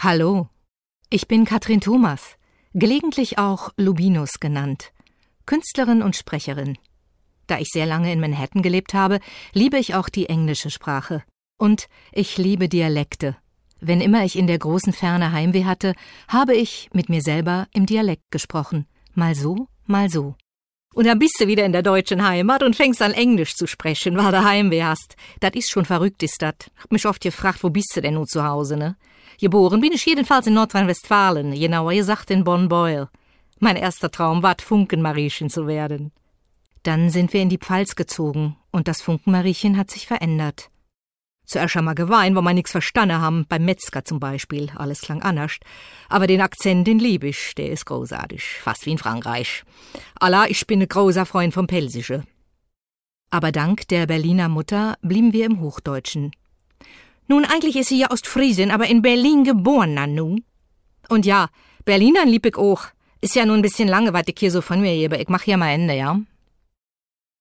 Hallo, ich bin Katrin Thomas, gelegentlich auch Lubinus genannt, Künstlerin und Sprecherin. Da ich sehr lange in Manhattan gelebt habe, liebe ich auch die englische Sprache. Und ich liebe Dialekte. Wenn immer ich in der großen Ferne Heimweh hatte, habe ich mit mir selber im Dialekt gesprochen. Mal so, mal so. Und dann bist du wieder in der deutschen Heimat und fängst an Englisch zu sprechen, weil du Heimweh hast. Das ist schon verrückt, ist das. Hab mich oft gefragt, wo bist du denn nun zu Hause, ne? Geboren bin ich jedenfalls in Nordrhein-Westfalen, genauer gesagt in Bonn-Beuel. Mein erster Traum war, Funkenmariechen zu werden. Dann sind wir in die Pfalz gezogen und das Funkenmariechen hat sich verändert. Zuerst einmal geweint, wo wir nix verstanden haben, beim Metzger zum Beispiel, alles klang anders. Aber den Akzent, den lieb ich, der ist großartig, fast wie in Frankreich. Allah, ich bin ein großer Freund vom Pelsische. Aber dank der Berliner Mutter blieben wir im Hochdeutschen. Nun, eigentlich ist sie ja Ostfriesin, aber in Berlin geboren, Nanu. Und ja, Berlinern lieb ich auch. Ist ja nur ein bisschen lange, was ich hier so von mir gebe. Ich mach hier mal Ende, ja?